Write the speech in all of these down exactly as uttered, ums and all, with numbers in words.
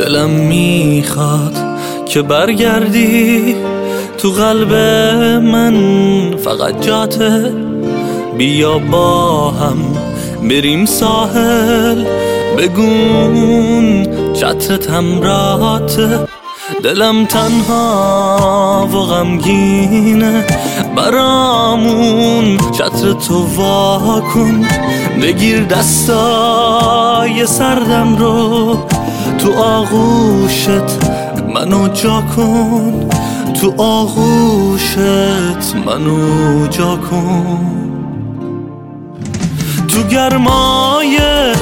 دلم میخواد که برگردی تو قلب من، فقط جاته. بیا با هم بریم ساحل، بگون چترت همراهاته. دلم تنها و غمگینه، برامون چتر تو وا کن. بگیر دستای سردم رو، تو آغوشت منو جا کن، تو آغوشت منو جا کن. تو گرمای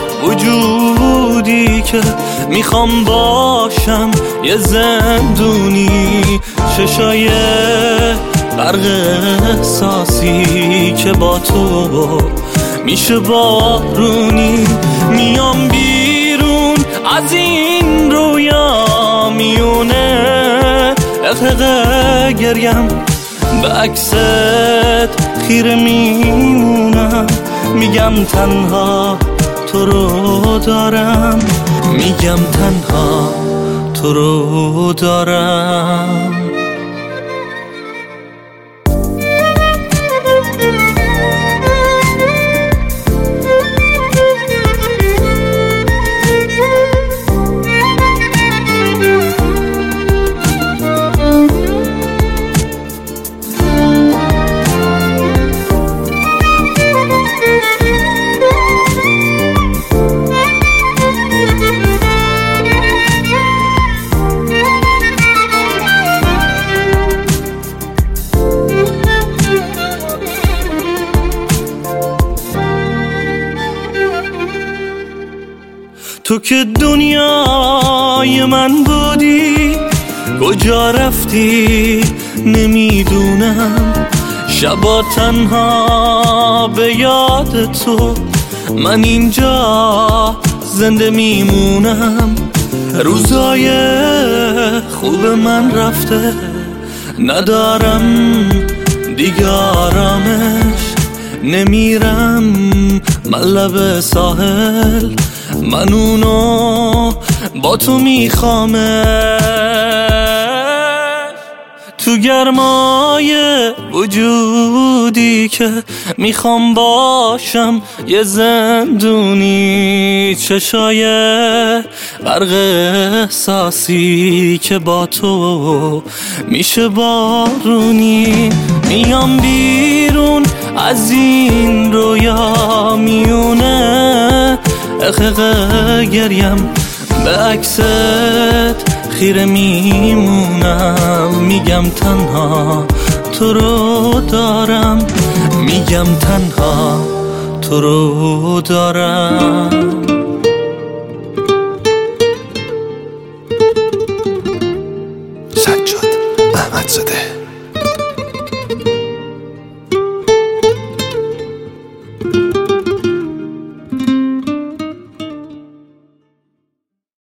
وجودی که میخوام باشم یه زندونی، چشای غرق احساسی که با تو میشه بارونی. میام بیرون از این رویا میونه، اقه گریم به عکست خیره میمونم. میگم تنها تو رو دارم، میگم تنها تو رو دارم. تو که دنیای من بودی، کجا رفتی نمیدونم. شبا تنها به یاد تو من اینجا زنده میمونم. روزای خوب من رفته، ندارم دیگه آرامش. نمیرم من لب ساحل، من اونو با تو میخوامش. تو گرمای وجودی که میخوام باشم یه زندونی، چشای غرق احساسی که با تو میشه بارونی. میام بیرون از این رویا میونه، اقه گریم به عکست خیره میمونم. میگم تنها تو رو دارم، میگم تنها تو رو دارم. سجاد احمدزاده.